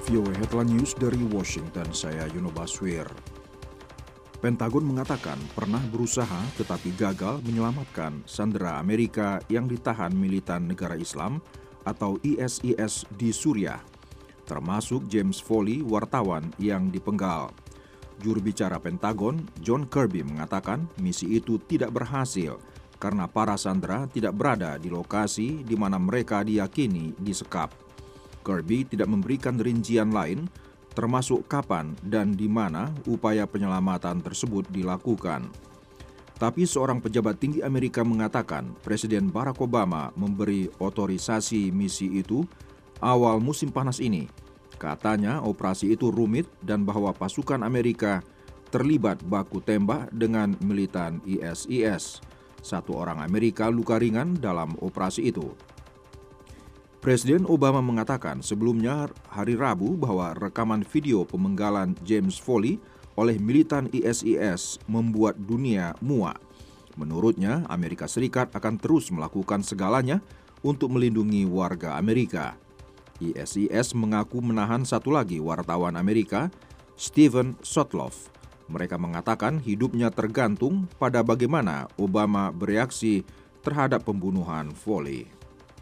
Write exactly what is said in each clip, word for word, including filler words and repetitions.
V O A Headline News dari Washington, saya Yuno Baswir. Pentagon mengatakan pernah berusaha tetapi gagal menyelamatkan sandera Amerika yang ditahan militan negara Islam atau I S I S di Suriah, termasuk James Foley, wartawan yang dipenggal. Juru bicara Pentagon, John Kirby, mengatakan misi itu tidak berhasil karena para sandera tidak berada di lokasi di mana mereka diyakini disekap. Kirby tidak memberikan rincian lain, termasuk kapan dan di mana upaya penyelamatan tersebut dilakukan. Tapi seorang pejabat tinggi Amerika mengatakan Presiden Barack Obama memberi otorisasi misi itu awal musim panas ini. Katanya operasi itu rumit dan bahwa pasukan Amerika terlibat baku tembak dengan militan I S I S. Satu orang Amerika luka ringan dalam operasi itu. Presiden Obama mengatakan sebelumnya hari Rabu bahwa rekaman video pemenggalan James Foley oleh militan I S I S membuat dunia muak. Menurutnya, Amerika Serikat akan terus melakukan segalanya untuk melindungi warga Amerika. I S I S mengaku menahan satu lagi wartawan Amerika, Steven Sotloff. Mereka mengatakan hidupnya tergantung pada bagaimana Obama bereaksi terhadap pembunuhan Foley.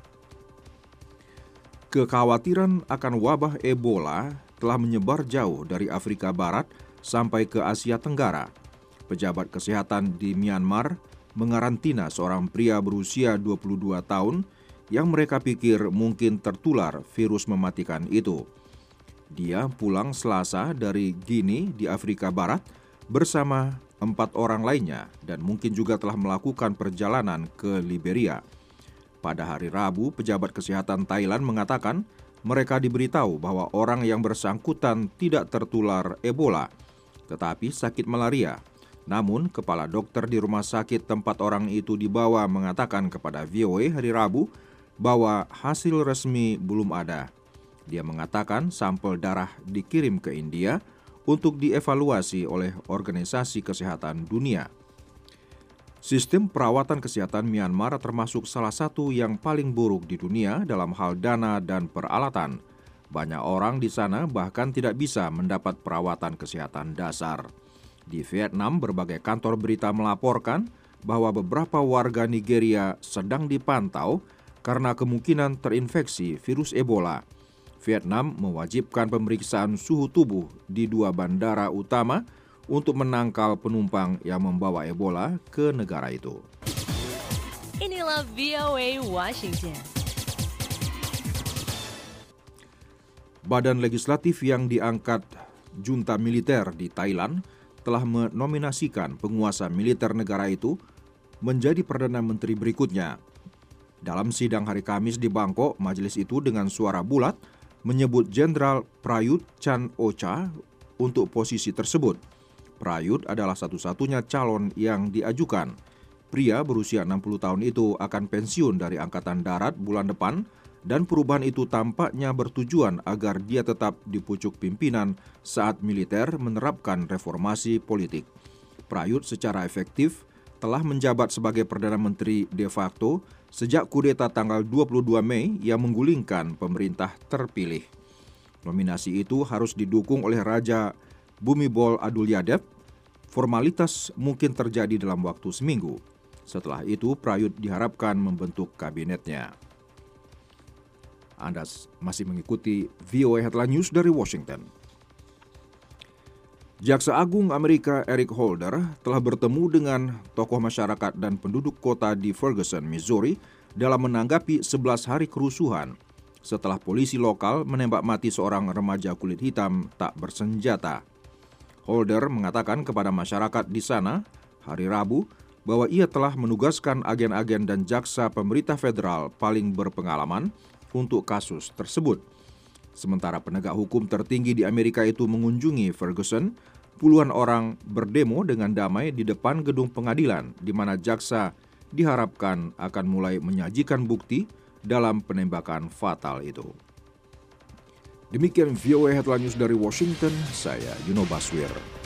Kekhawatiran akan wabah Ebola telah menyebar jauh dari Afrika Barat sampai ke Asia Tenggara. Pejabat kesehatan di Myanmar mengarantina seorang pria berusia dua puluh dua tahun yang mereka pikir mungkin tertular virus mematikan itu. Dia pulang Selasa dari Guinea di Afrika Barat bersama empat orang lainnya dan mungkin juga telah melakukan perjalanan ke Liberia. Pada hari Rabu, pejabat kesehatan Thailand mengatakan mereka diberitahu bahwa orang yang bersangkutan tidak tertular Ebola, tetapi sakit malaria. Namun, kepala dokter di rumah sakit tempat orang itu dibawa mengatakan kepada V O A hari Rabu bahwa hasil resmi belum ada. Dia mengatakan sampel darah dikirim ke India untuk dievaluasi oleh Organisasi Kesehatan Dunia. Sistem perawatan kesehatan Myanmar termasuk salah satu yang paling buruk di dunia dalam hal dana dan peralatan. Banyak orang di sana bahkan tidak bisa mendapat perawatan kesehatan dasar. Di Vietnam, berbagai kantor berita melaporkan bahwa beberapa warga Nigeria sedang dipantau karena kemungkinan terinfeksi virus Ebola. Vietnam mewajibkan pemeriksaan suhu tubuh di dua bandara utama untuk menangkal penumpang yang membawa Ebola ke negara itu. Inilah V O A Washington. Badan legislatif yang diangkat junta militer di Thailand telah menominasikan penguasa militer negara itu menjadi Perdana Menteri berikutnya. Dalam sidang hari Kamis di Bangkok, majelis itu dengan suara bulat menyebut Jenderal Prayut Chan-o-cha untuk posisi tersebut. Prayut adalah satu-satunya calon yang diajukan. Pria berusia enam puluh tahun itu akan pensiun dari Angkatan Darat bulan depan dan perubahan itu tampaknya bertujuan agar dia tetap di pucuk pimpinan saat militer menerapkan reformasi politik. Prayut secara efektif telah menjabat sebagai Perdana Menteri de facto sejak kudeta tanggal dua puluh dua Mei yang menggulingkan pemerintah terpilih. Nominasi itu harus didukung oleh Raja Bhumibol Adulyadej. Formalitas mungkin terjadi dalam waktu seminggu. Setelah itu, Prayut diharapkan membentuk kabinetnya. Anda masih mengikuti V O A Headline News dari Washington. Jaksa Agung Amerika Eric Holder telah bertemu dengan tokoh masyarakat dan penduduk kota di Ferguson, Missouri dalam menanggapi sebelas hari kerusuhan setelah polisi lokal menembak mati seorang remaja kulit hitam tak bersenjata. Holder mengatakan kepada masyarakat di sana hari Rabu bahwa ia telah menugaskan agen-agen dan jaksa pemerintah federal paling berpengalaman untuk kasus tersebut. Sementara penegak hukum tertinggi di Amerika itu mengunjungi Ferguson, puluhan orang berdemo dengan damai di depan gedung pengadilan di mana jaksa diharapkan akan mulai menyajikan bukti dalam penembakan fatal itu. Demikian V O A Headline News dari Washington, saya Yuno Baswir.